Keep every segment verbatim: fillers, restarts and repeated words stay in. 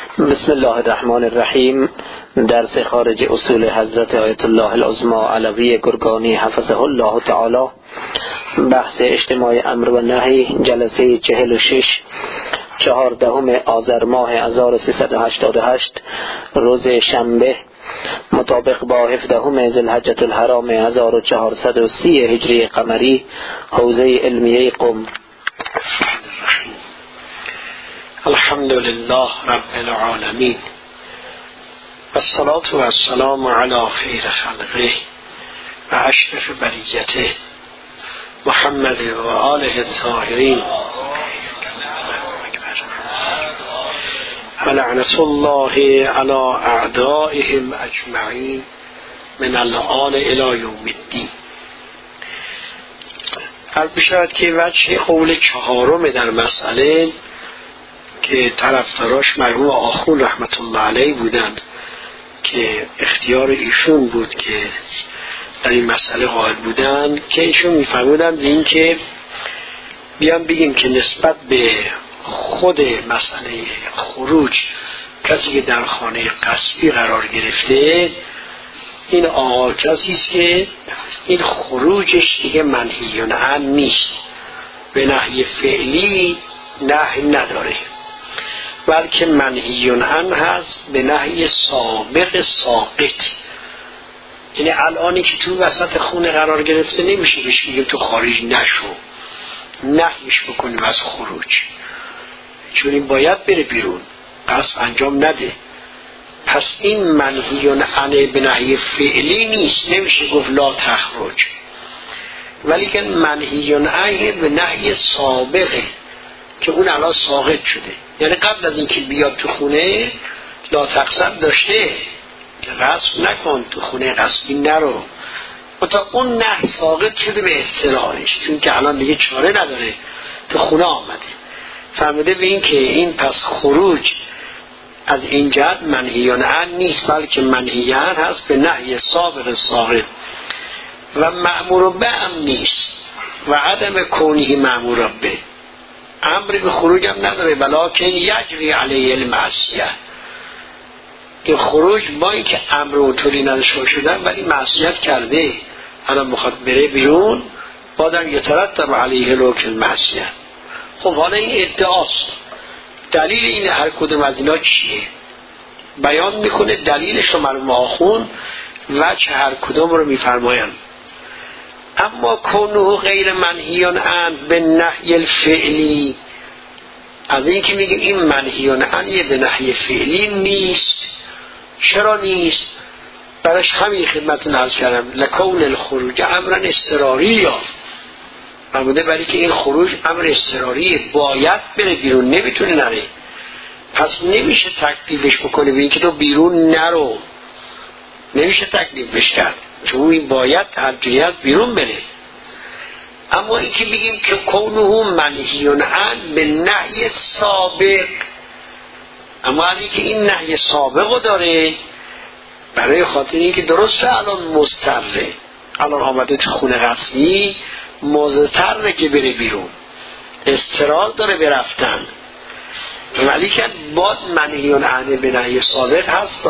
بسم الله الرحمن الرحیم. درس خارج اصول حضرت آیت الله العظمی علوی گرگانی حفظه الله تعالی، بحث اجتماع امر و نهی، جلسه چهل و شش، چهاردهم آذر ماه هزار و سیصد و هشتاد و هشت، روز شنبه، مطابق با هفدهم ذوالحجة الحرام هزار و چهارصد و سی هجری قمری، حوزه علمیه قم. الحمد لله رب العالمین والصلاة والسلام علی خیر خلقه و اشرف بریته محمد و آله الطاهرین و لعنت الله علی اعدائهم اجمعین من الآن الی یوم الدین. عرض بشود که وجه قول چهارم در مسئله که طرفداراش مرحوم آخوند رحمت الله علیه بودند که اختیار ایشون بود که در این مسئله قائل بودند، که ایشون میفرمودند این که بیان بگیم که نسبت به خود مسئله خروج کسی که در خانه غصبی قرار گرفته، این آقا کسی است که این خروجش دیگه منهی عنه نیست، به نهی فعلی نهی نداره، بلکه منهی عنه هست به نهی سابق ساقط. یعنی الانی که تو وسط خونه قرار گرفته نمیشه بهش بگیم تو خارج نشو، نهیش بکنیم از خروج، چون این باید بره بیرون، قصد انجام نده. پس این منهی عنه به نهی فعلی نیست، نمیشه گفت لا تخرج، ولی که منهی عنه به نهی سابقه که اون الان ساقط شده. یعنی قبل از اینکه بیاد تو خونه لا تقصد داشته که غصب نکن، تو خونه غصبی نرو، و تا اون نه ساقط شده به اضطرارش، چون که الان دیگه چاره نداره، تو خونه آمده. فهمیده به این که این پس خروج از این جهت منهی عنه نیست، بلکه منهی عنه هست به نهی سابق ساقط، و مأمور به هم نیست، و عدم کونی مأمور به امری به خروج هم نداره، ولکن یجری علیه المعصیه. این خروج با این که امر و طوری نداشته شدن ولی معصیت کرده، الان میخواد بره بیرون، بازم یترتب علیه الحکم المعصیه. خب حالا این ادعاست، دلیل این هر کدوم از اینا چیه؟ بیان میکنه دلیلش رو مرحوم آخوند و چه هر کدوم رو میفرمایند. اما کونه غیر منهی عنه به نهی الفعلی، از این که میگیم این منهی عنه به نهی فعلی نیست. چرا نیست؟ برش همین خدمت نرز کردم، لکون الخروج امرا اضطراری، یا فرموده برای که این خروج امر اضطراریه، باید بره بیرون، نمیتونه نره، پس نمیشه تکلیفش بکنه به این که تو بیرون نرو، نمیشه تکلیفش کرد، چون این باید هر جایی از بیرون بره. اما این که بگیم که کونه منهی عنه به نهی سابق، اما این که این نهی سابق رو داره برای خاطر این که درسته الان مضطره، الان آمده تو خونه غصبی، مضطره که بره بیرون، اضطرار داره برفتن، ولی که باز منهی عنه به نهی سابق هست.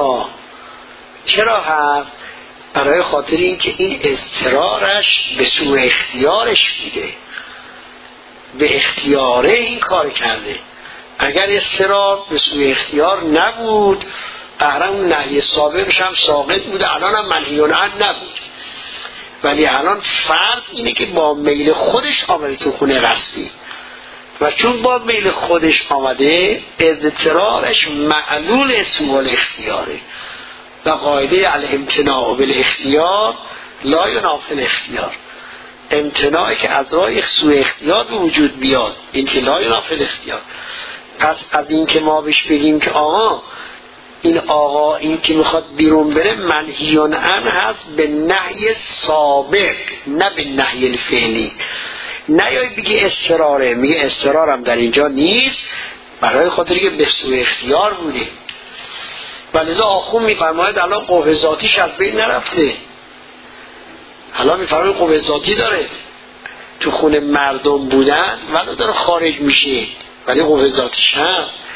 چرا هست؟ برای خاطر این که این اضطرارش به سوء اختیارش میده، به اختیاره این کار کرده. اگر اضطرار به سوء اختیار نبود، قهرم نهی سابقش هم ساقط بوده، الان هم منهی عنه نبود. ولی الان فرض اینه که با میل خودش آمده تو خونه غصبی، و چون با میل خودش آمده، اضطرارش معلول سوء الاختیاره، و قاعده الامتناع بالاختیار لا ینافی الاختیار، امتناعی که از راه سوء اختیار به وجود بیاد، این که لا ینافی الاختیار. پس از این که ما بهش بگیم که آقا این آقا این که میخواد بیرون بره منهی عنه هست به نهی سابق، نه به نهی الفعلی. نه یا بگی اضطراره، میگه اضطرارم در اینجا نیست، برای خاطر که به سوء اختیار بوده. ولذا آخوند میفرماید الان قوه ذاتیش از بین نرفته، الان میفرماید قوه ذاتی داره، تو خونه مردم بودن ولی داره خارج میشه، ولی قوه ذاتیش هست.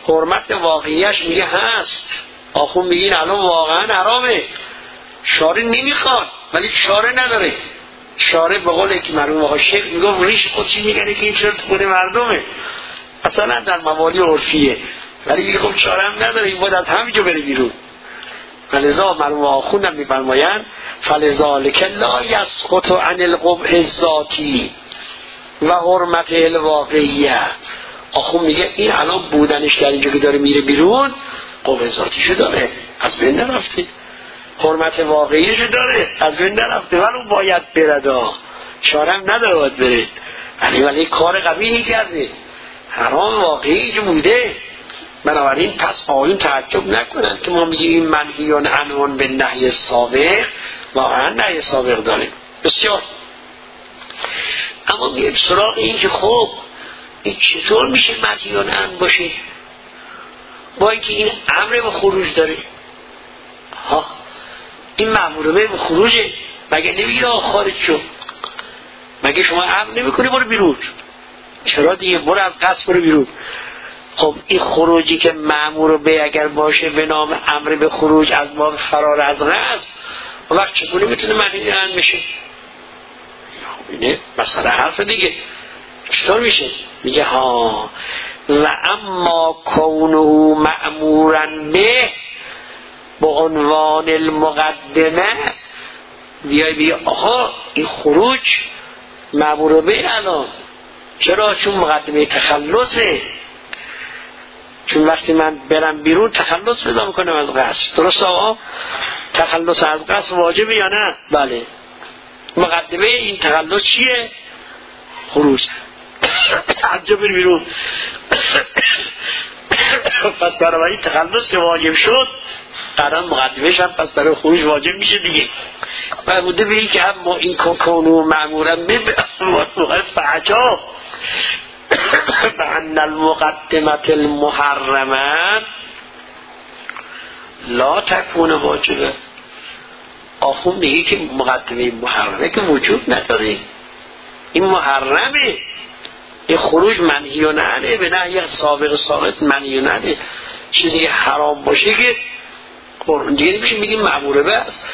حرمت واقعیش میگه هست. آخون میگین الان واقعا حرامه، شارع نمیخواد ولی شارع نداره. شارع به قول که مرحوم آقا شیخ میگه ریش خودشی میگنه که این چرا تو خود مردمه، اصلا در موالی عرفیه، ولی میگه خب شارع هم نداره، این باید از همینجا بره بیرون. فلذا مرحوم آخوند هم میفرمایند فلذالک لا یسقط عن القبح الذاتی و حرمت الواقعیه. آخوند میگه این الان بودنش در اینجا که داره میره بیرون قبح ذاتیشو داره، از بین نرفته. حرمت واقعیشو داره، از بین نرفته، ولی اون باید بردا، شارع هم نداره باید بره، ولی ولی کار قبیحی کرده، حرام واقعی که بوده. بنابراین پس آیون تعجب نکنن که ما میگیم منهیون عنوان به نهی سابق، واقعا نهی سابق داریم بسیار. اما میگیم سراغ این که خب این چطور میشه منهیون عنوان باشه با اینکه این امر به خروج داره؟ ها این مأمور به خروجه، مگه نمیگه خارج شو؟ مگه شما امر نمیکنی برو بیرون؟ چرا دیگه برو از قصد برو بیرون. خب این خروجی که مأمور به اگر باشه به نام امر به خروج از باب فرار از قصد، وقت چطوری میتونه معنی عنوان بشه؟ اینه مثلا حرف دیگه چطور میشه؟ میگه ها و اما کونه مأمورا به به عنوان المقدمه، بیای بیا آها این خروج مأمور به الان چرا؟ چون مقدمه تخلصه، چون وقتی من برم بیرون تخلص پیدا میکنم از قصد. درست آقا؟ تخلص از قصد واجبه یا نه؟ بله. مقدمه این تخلص چیه؟ خروج. از جا بر بیرون. پس برای این تخلص که واجب شد قرار مقدمهش هم پس برای خروج واجب میشه دیگه. و بوده به این که هم ما این کنو معمورم به فعجاب بأن المقدمت المحرمه لا تکون واجبه. آخون میگه که مقدمه محرمه که وجود نداره، این محرمه، این خروج منهی و نهیه، به نهی سابق سابق منهی و نهیه. چیزی حرام باشه که دیگه نمیشه میگیم معموله بس.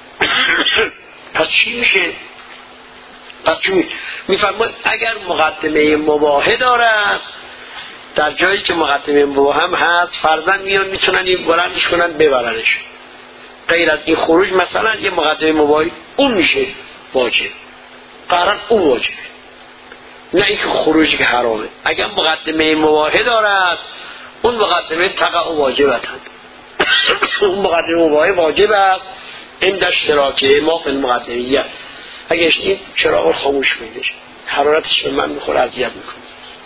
پس چی میشه؟ پس چی میفرماید اگر مقدمه مباهه دارد، در جایی که مقدمه مباهه هم هست فرضاً میان میتونن این بلندش کنن ببرنش، غیر از این خروج مثلا یه مقدمه مباهه اون میشه واجب، قرار اون واجبه، نه اینکه خروجی که حرامه. اگر مقدمه مباهه دارد اون مقدمه تقع واجبتن، اون مقدمه مباهه واجب است این در اشتراکه ما فی المقدمیت. اگه این چراغ رو خاموش میده حرارتش به من میخوره اذیت میکنه.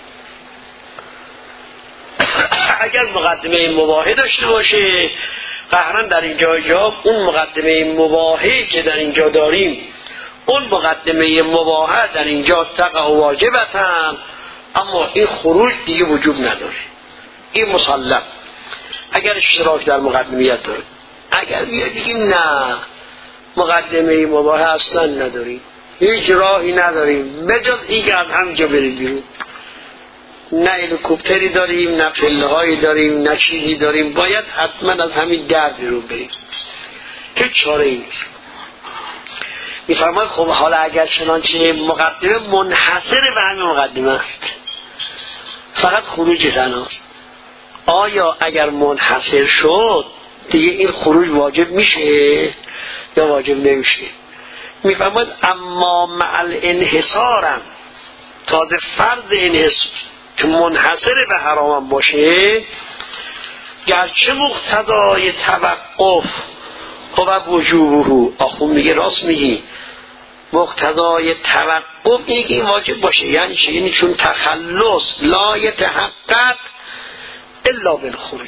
اگر مقدمه مباهه داشته باشه قهرن در اینجا جا اون مقدمه مباهه که در اینجا داریم اون مقدمه مباهه در اینجا تقع و واجبت هم، اما این خروج دیگه وجوب نداره، این مسلم اگر اشتراک در مقدمیت داره. اگر یه دیگه نه مقدمه مباهه اصلا نداریم، هیچ راهی نداریم بجز این که از همینجا بریم بیرون، نه هلیکوپتری داریم نه پله هایی داریم نه چیزی داریم، باید حتما از همین در بیرون بریم، هیچ چاره ای نیست. میفرماید خب حالا اگر چنانچه مقدمه منحصر به همین مقدمه است، فقط خروج تنهاست، آیا اگر منحصر شد دیگه این خروج واجب میشه یا واجب نمیشه؟ میفرماید اما مع الانحصارم، تازه فرض انحصار که منحصر به حرامم باشه، گرچه مقتضای توقف و وجوبه، آخون میگه راست میگی، مقتضای توقف اینه که این واجب باشه. یعنی چه؟ یعنی چون تخلص لا یتحقق الا بالخروج،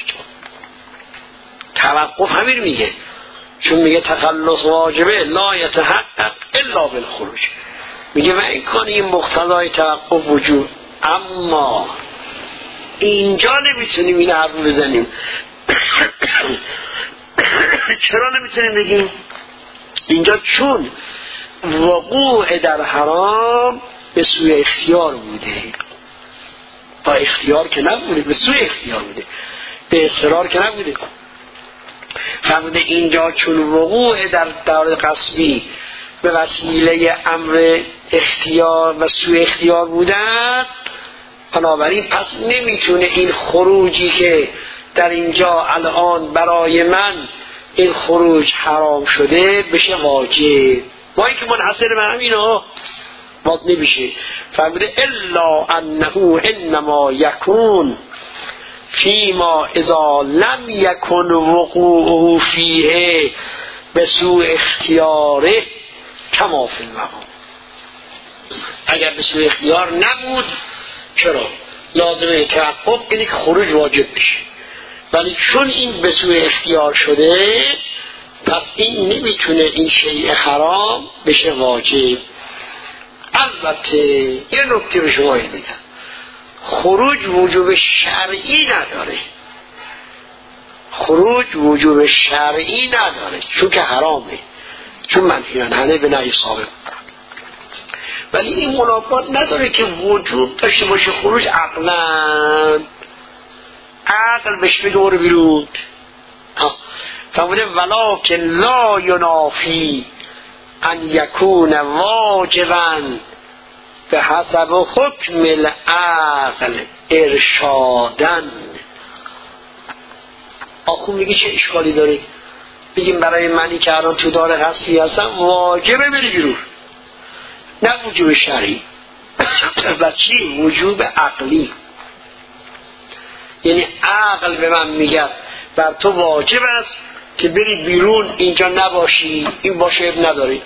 توقف همین میگه، چون میگه تخلص واجبه لا یتحقق الا بالخروج، میگه و امکان این مقتضای توقف وجود. اما اینجا نمیتونیم این حرف بزنیم. چرا نمیتونیم بگیم؟ اینجا چون وقوع در حرام به سوی اختیار بوده، با اختیار که نبوده، به سوی اختیار بوده، به اصرار که نبوده. فرموده اینجا چون وقوع در دار قصبی به وسیله امر اختیار و سوی اختیار بودن، بنابراین پس نمیتونه این خروجی که در اینجا الان برای من این خروج حرام شده بشه واجب. با اینکه منحصر به همینو باید نمیشه. فرموده الا انه انما یکون فیما اذا لم یکن وقوعه فیه به سوء اختیاره کما فی المقام. اگر به سوء اختیار نبود چرا؟ لازمه تحقق اینه که خروج واجب بشه، ولی چون این به سوء اختیار شده پس این نمیتونه این شیء حرام بشه واجب. البته یه نکته به شما بگم، خروج وجوب شرعی نداره، خروج وجوب شرعی نداره چون که حرامه، چون منفیان هنه به نهی ثابت. ولی این منافات نداره که وجوب داشته باشه خروج عقلا، عقل بهش بدور بیرون. فرموده ولکن لا ینافی ان یکون واجبا به حسب حکم العقل ارشادن. آخو میگه چه اشکالی داره؟ بگیم برای منی که الان تو دار قصفی هستم واجبه بری بیرون، نه وجوب شرعی. و چی؟ وجوب عقلی. یعنی عقل به من میگه بر تو واجب است که بری بیرون، اینجا نباشی، این باشه نداری.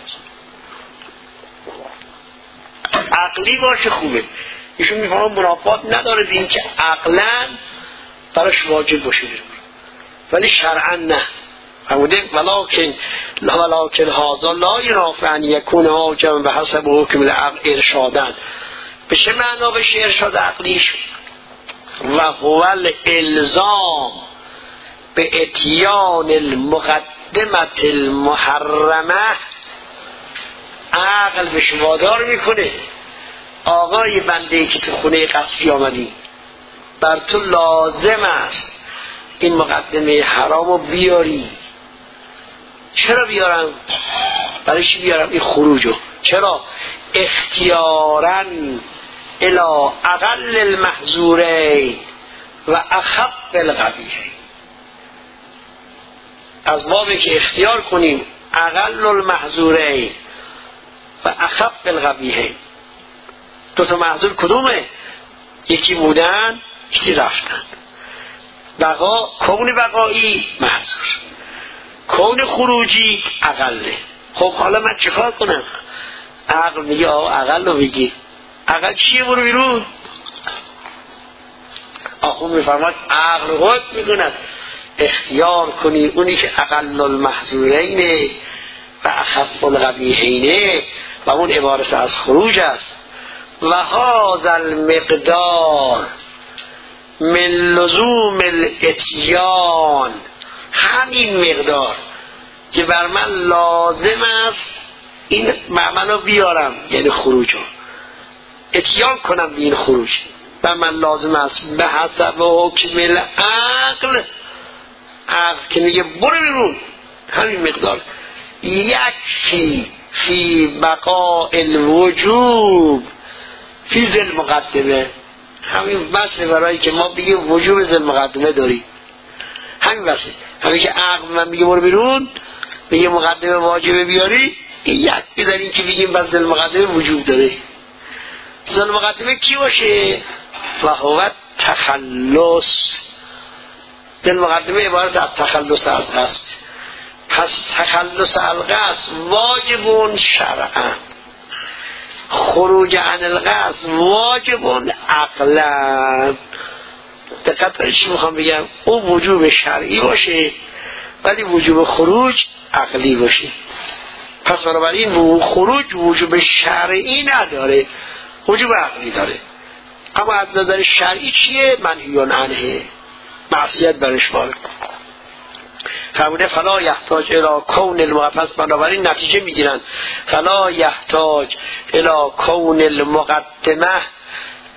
عقلی باشه خوبه، ایشون میفهمه منافات نداره به این که عقلا براش واجب باشه بیرون، ولی شرعا نه. فرموده ولکن ولکن هذا لا ینافی ان یکون واجبا به حسب حکم العقل ارشادن. به چه معنا بشه ارشاد عقلیش؟ و هو الالزام به اتیان المقدمت المحرمه. عقل به شما وادار میکنه آقای بنده که تو خونه قصفی آمدی، بر تو لازم است این مقدمه حرامو بیاری. چرا بیارم؟ برای چی بیارم این خروجو؟ چرا؟ اختیاراً الی اقل المحظورین و اخف القبیحین. از بابی که اختیار کنیم اقل المحظورین و اخف القبیحین. دو تا محظور کدومه؟ یکی بودن یکی رفتن. بقا کون بقایی محظور، کون خروجی اقله. خب حالا من چیکار کنم؟ عقل میگه آقا اقل رو بگی. اقل چیه؟ برو بیرون. آخون میفرماد عقل خود میگوند اختیار کنی اونی که اقل المحظورینه و اخف القبیحینه و اون عبارت از خروج است. و هذا المقدار من لزوم الاتیان، همین مقدار که بر من لازم است این معملو بیارم، یعنی خروجو اتیان کنم به این خروج، بر من لازم است به حسب حکم العقل. عقل که میگه برو بیرون، همین مقدار یکفی فی بقاء الوجوب فی ذل مقدمه. همین بسه برای که ما بگیم وجوب ذل مقدمه داری، همین بسه. همین که عقل من میگه برو بیرون، میگه مقدمه واجبه بیاری، این یک بدن این که بگیم بس ذل مقدمه وجوب داره. ذل مقدمه کی باشه؟ و هو تخلص. ذل مقدمه عبارت از تخلص از هست. پس تخلص القصد واجبون شرعا، خروج عن القصد واجبون عقلا. دقت کنید چی میخوام بگم؟ اون وجوب شرعی باشه ولی وجوب خروج عقلی باشه. پس بنابراین خروج وجوب شرعی نداره، وجوب عقلی داره. اما از نظر شرعی چیه؟ منهیون عنه، معصیت برش وارد. فرموده فلا یحتاج الی کون المقدمه. بنابراین نتیجه میگیرن فلا یحتاج الی کون المقدمه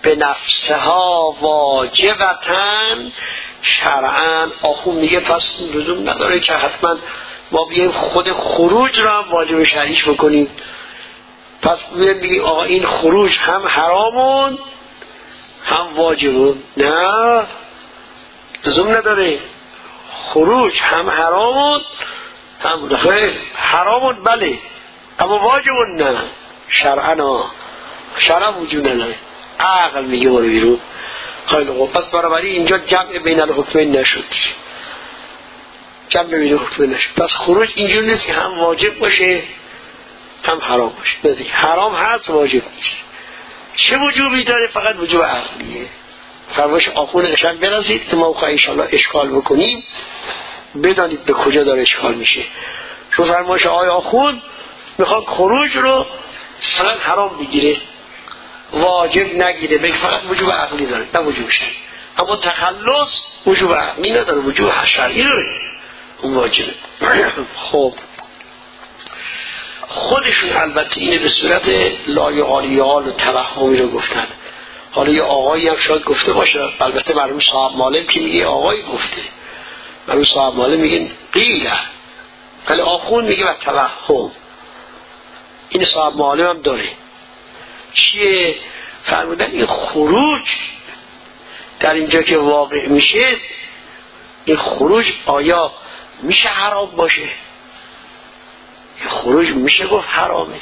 به نفسها واجبتن شرعاً. آخون میگه پس لزوم نداره که حتما ما بیایم خود خروج را هم واجب شرعیش بکنیم. پس میگه آقا این خروج هم حرامون هم واجبون. نه، لزوم نداره. خروج هم حرامون هم خیر حرامون بله، اما واجبون نه. شرعا شرع وجود نداره. عقل میگه برو بیرون. خیلی خوب، پس برابری اینجا جمع بین الحکمین نشد. جمع بین الحکمین نشد. پس خروج اینجور نیست که هم واجب باشه هم حرام باشه. نه، حرام هست واجب نیست. چه وجوبی داره؟ فقط وجوب عقلیه. فرمایش آخون قشنگ برسید که ما خواهی انشاءالله اشکال بکنیم بدانید به کجا داره اشکال میشه. چون فرمایش آقای آخون میخواد خروج رو مثلا حرام بگیره، واجب نگیره، بگه فقط وجوب عقلی داره نه وجوب شرعی. اما تخلص وجوب عقلی نداره، وجوب شرعی داره، اون واجبه. خب خودشون البته اینه به صورت لایقالیال و توهمی رو گفتن. حالا یه آقایی هم شاید گفته باشه، البته مرحوم صاحب مالم که میگه آقایی گفته، مرحوم صاحب مالم میگه قیله، ولی آخون میگه و توهم. این صاحب مالم هم داره. چیه؟ فرمودن این خروج در اینجا که واقع میشه، این خروج آیا میشه حرام باشه؟ این خروج میشه گفت حرامه؟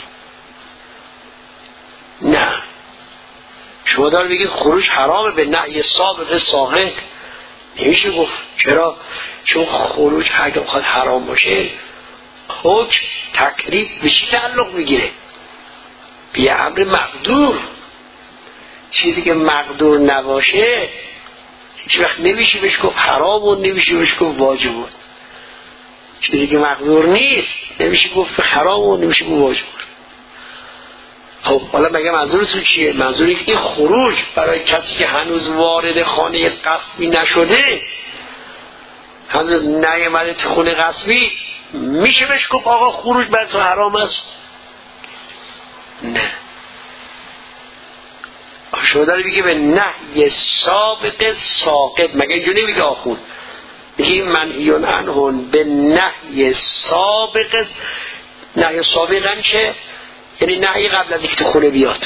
نه. شما داره بگید خروج حرامه به نهی سابق ساقط، نمیشه گفت. چرا؟ چون خروج اگه بخواد حرام باشه حکم تکلیف به چی تعلق میگیره؟ به امر مقدور. چیزی که مقدور نباشه هیچ وقت نمیشه بهش گفت حرام و نمیشه بهش گفت واجب. چیزی که مقدور نیست نمیشه گفت حرام و نمیشه گفت واجب. خب حالا مگه منظورتون چیه؟ منظوری که این خروج برای کسی که هنوز وارد خانه قصبی نشده، هنوز نیامده تو خونه قصبی، میشه بهش گفت آقا خروج بر تو حرام است؟ نه. شما داره بگه به نهی سابق ساقط، مگه اینجا نمیگه آخون؟ میگه منهیون عنهن به نهی سابق. نهی سابقا چه؟ یعنی نهی قبل از اینکه تو خونه بیاد،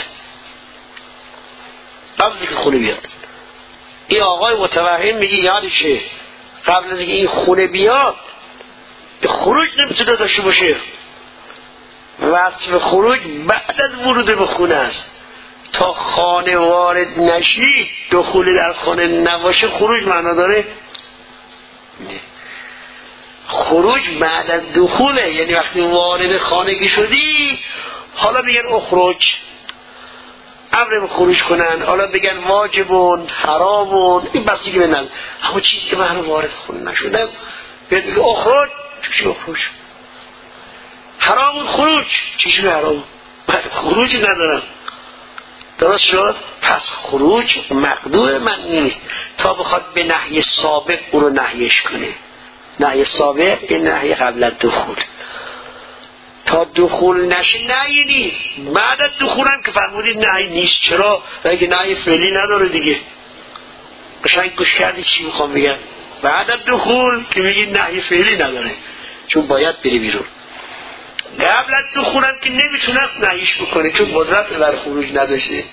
قبل از اینکه خونه بیاد. این آقای متوهم میگه یعنی چه؟ قبل از اینکه این خونه بیاد خروج نمیتونه داشته باشه. وصف خروج بعد از ورود به خونه است. تا خانه وارد نشی، دخول در خانه نباشه خروج معنا داره؟ نه. خروج بعد از دخوله، یعنی وقتی وارد خانگی شدی حالا میگن اخرج، امر به خروج کنن، حالا بگن واجبون حرامون، این بستگی به نظر. اما چیزی که من وارد خونه نشدم بیاد بگه اخرج، چیشون اخرج؟ حرامون خروج، چیشون حرام؟ من خروج ندارم. درست شد؟ پس خروج مقدور من نیست تا بخواد به نهی سابق او رو نهیش کنه. نهی سابق این نهی قبل از دخول. تا دخول نشه نهی نیست. بعد از دخول هم که فرمودید نهی نیست. چرا؟ اگه نهی فعلی نداره دیگه. قشنگ گوش کردی چی میخوام بگم؟ بعد از دخول که میگید نهی فعلی نداره، چون باید بری بیرون. قبل از دخول هم که نمیتونست نهیش بکنه، چون قدرت بر خروج نداشته.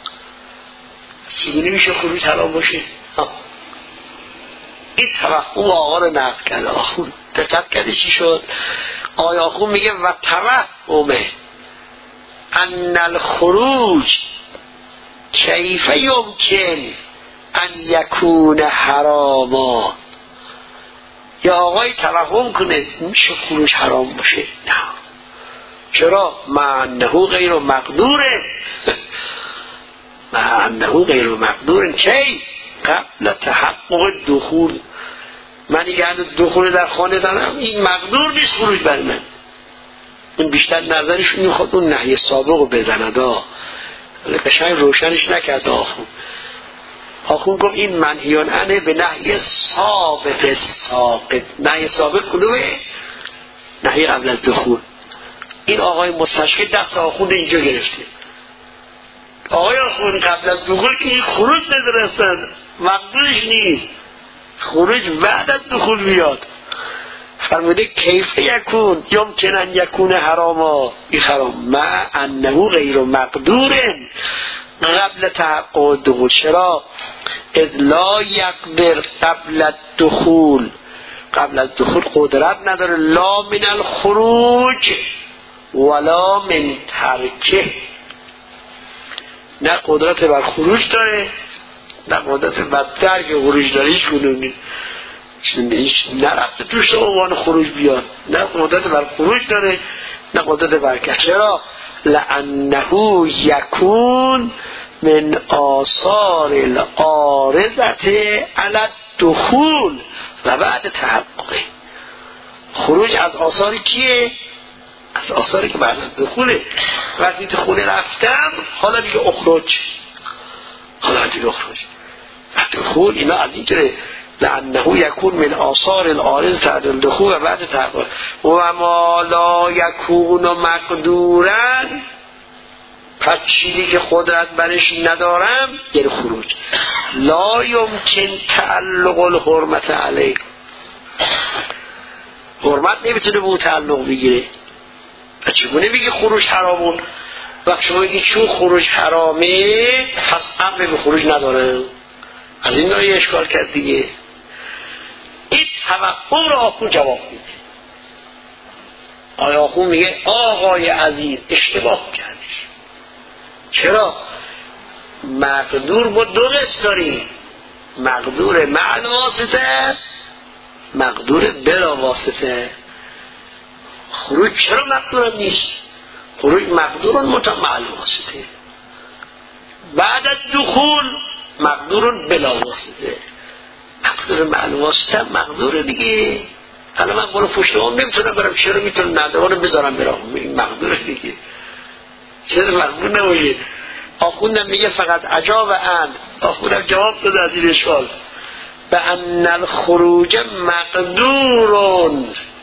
چیزی نمیشه خروج حرام باشه. این توهم آقا رو نقل کرد. آخون دقت کردی چی شد؟ آیا آخون میگه و توهمه ان الخروج کیف یمکن ان یکون حراما. یا آقای توهم کنه میشه خروج حرام باشه؟ نه. چرا؟ مع انه غیر مقدوره. مع انه غیر مقدوره. کی؟ قبل تحقق دخول. من دیگه دخول در خانه دارم، این مقدور نیست خروج بر من. اون بیشتر نظرشون میخواد اون نهی سابق رو بزند. قشنگ روشنش نکرد آخون. آخون گفت این منهیان عنه به نهی سابق ساقط. نهی سابق کدومه؟ نهی قبل از دخول. این آقای مستشکل دست آخون اینجا گرفته. آقای خون قبل از دخول که این خروج ندارستن، مقدورش نیست، خروج بعد از دخول بیاد. فرموده کیف یکون یمکن ان یکون حراما، این حرام ما انه غیر مقدور قبل تحقق دخول. چرا؟ اذ لا یقدر قبل الدخول، قبل از دخول قدرت نداره، لا من الخروج ولا من ترکه، نه قدرت بر خروج داره نه قدرت بر ترک خروج داره. هیچ کدوم نیست، نرفته توش عنوان خروج بیاد، نه قدرت بر خروج داره نه قدرت بر کش. چرا؟ لانه یکون من آثار العارضه علی الدخول و بعد تحققه. خروج از آثاری کیه؟ از آثاری که بعد از دخوله. وقتی تو خونه رفتم حالا دیگه اخرج، حالا دیگه اخرج و دخول، اینا از این طره. لانه یکون من آثار العارضه علی الدخول و بعد تحقق. و ما لا یکون مقدورا، پس چیزی که قدرت برش ندارم یعنی خروج. لا یمکن تعلق الحرمت علیه، حرمت نمیتونه به اون تعلق بگیره. پس چگونه بگی خروج حرامون؟ وقت شما بگی چون خروج حرامه پس امر به خروج نداره. از این نوعی اشکال کرد دیگه. این توقع را آخون جواب میده. آقای آخون میگه آقای عزیز اشتباه کردی. چرا؟ مقدور با دو قسم داریم، مقدور مع الواسطه، مقدور بلا واسطه. خروج چرا مقدور نیست؟ خروج مقدور مع الواسطه، بعد از دخول مقدور بلا واسطه. مقدور مع الواسطه مقدور دیگه. حالا من قول پشتوام نمیتونم برم، چرا میتونم نداره بذارم برام؟ این مقدور دیگه، چرا مقدور نباشه؟ آخوندم میگه فقط عجاب ان، آخوندم جواب داده از این اشکال. به ان الخروج مقدورون،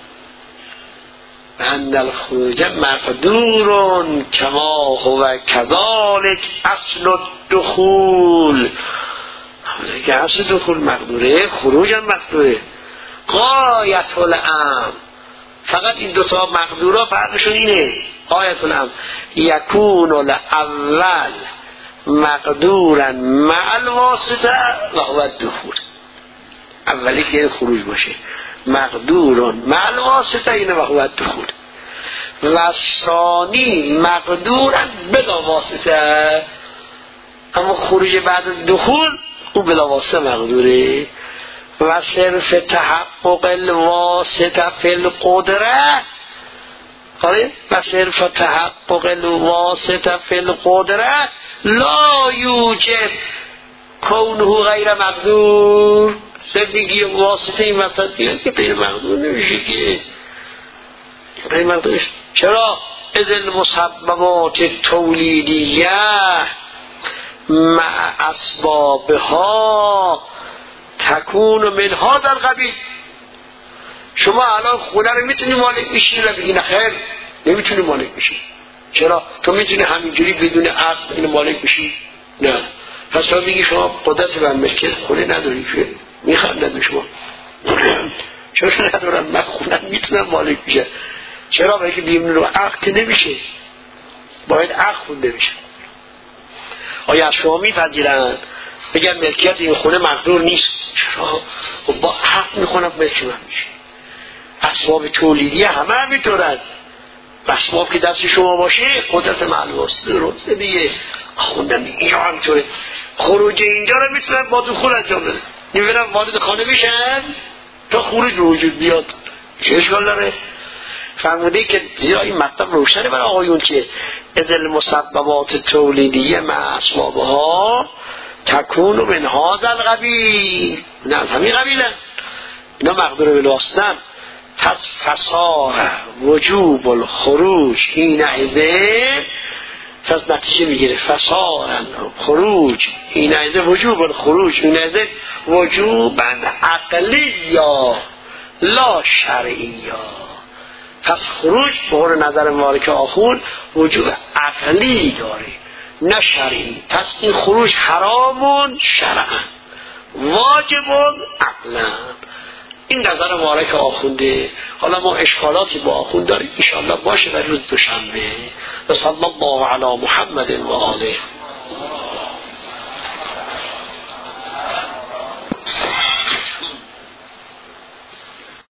به ان الخروج مقدورون کما هو کذالک اصل الدخول. که اصل دخول مقدوره، خروج هم مقدوره. غایت الامر، فقط این دوتا مقدورا فرقشون اینه. غایت الامر یکون الاول مقدورا مع الواسطه و هو الدخول. اولی که خروج باشه مقدورا مع الواسطه اینه و هو الدخول. و ثانی مقدورا بلا واسطه، اما خروج بعد دخول او بلا واسطه مقدوره. و صرف تحقق الواسطه فی القدره، آره، و صرف تحقق الواسطه فی القدره لا یوجب کونه غیر مقدور. صرف دیگه واسطه این وسط بیاد که غیر مقدور نمیشه که غیر مقدور نمیشه. چرا؟ از المسببات تولیدیه مع اسبابها تکون من هذا القبیل. شما الان خونه رو میتونی مالک بشی و بگی نه خیر نمیتونی مالک بشی. چرا؟ تو میتونی همینجوری بدون عقد اینو مالک بشی؟ نه. پس تو بگی شما قدرت بر ملکیت خونه نداری که میخوام شما چرا ندارم من خونه میتونم مالک بشه. چرا؟ برای که بیمون رو عقد نمیشه، باید عقد خونده بشه. آیا از شما میپذیرن بگن ملکیت این خونه مقدور نیست؟ چرا؟ خب با عقد میخونم ملک من میشه. اسباب تولیدیه همه همینطورن. اسباب که دست شما باشه قدرت معلوماست درسته دیگه. خوندم اینجا همینطوره. خروج اینجا رو میتونن با دخول انجام بدن، نمیدونم وارد خانه میشن تا خروج به وجود بیاد. چه اشکال داره؟ فرموده که زیرا این مطلب روشنه برای آقایون که از المسببات تولیدیه مع اسبابها تکون من هذا القبیل، نه همین قبیله اینا مقدور بالواسطه. پس فصار وجوب الخروج حینئذ، پس نتیجه میگیره فصار خروج حینئذ وجوب الخروج حینئذ وجوبا عقلیا لا شرعیا. پس خروج به قول نظر مالک آخون وجوب عقلی داره، نه شرعی. پس این خروج حرامون شرعا، واجبون عقلا. این نظر مبارک آخونده. حالا ما اشکالاتی با آخوند داریم انشاءالله باشه در روز دوشنبه. و صلی الله علی محمد و آله.